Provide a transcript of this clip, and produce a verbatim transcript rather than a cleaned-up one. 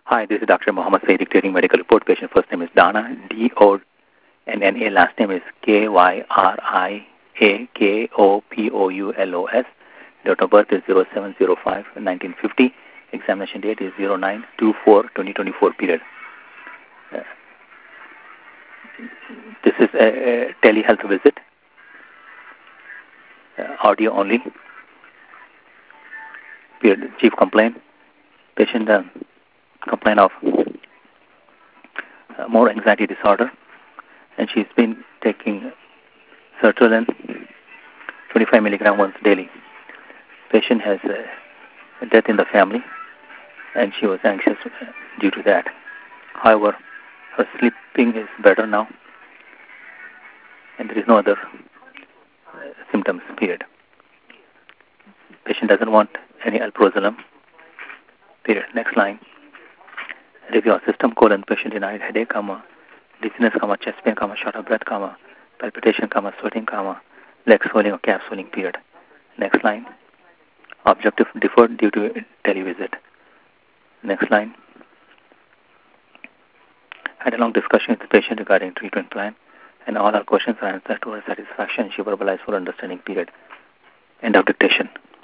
Hi, this is Doctor Mohammed Saeed dictating medical report. Patient first name is Dana, D O N N A. Last name is K Y R I A K O P O U L O S. Date of birth is zero seven zero five nineteen fifty. Examination date is zero nine two four twenty twenty-four period. Uh, this is a, a telehealth visit. Uh, audio only. Period. Chief complaint. Patient uh, complaint of uh, more anxiety disorder, and she's been taking sertraline twenty-five milligram once daily. Patient has a death in the family, and she was anxious due to that. However, her sleeping is better now, and there is no other uh, symptoms, period. Patient doesn't want any alprazolam, period. Next line. Review of system, colon, patient denied headache, comma, dizziness, comma, chest pain, comma, short of breath, comma, palpitation, comma, sweating, comma, leg swelling or calf swelling, period. Next line. Objective deferred due to televisit. Next line. Had a long discussion with the patient regarding treatment plan, and all our questions are answered to her satisfaction. She verbalized full understanding, period. End of dictation.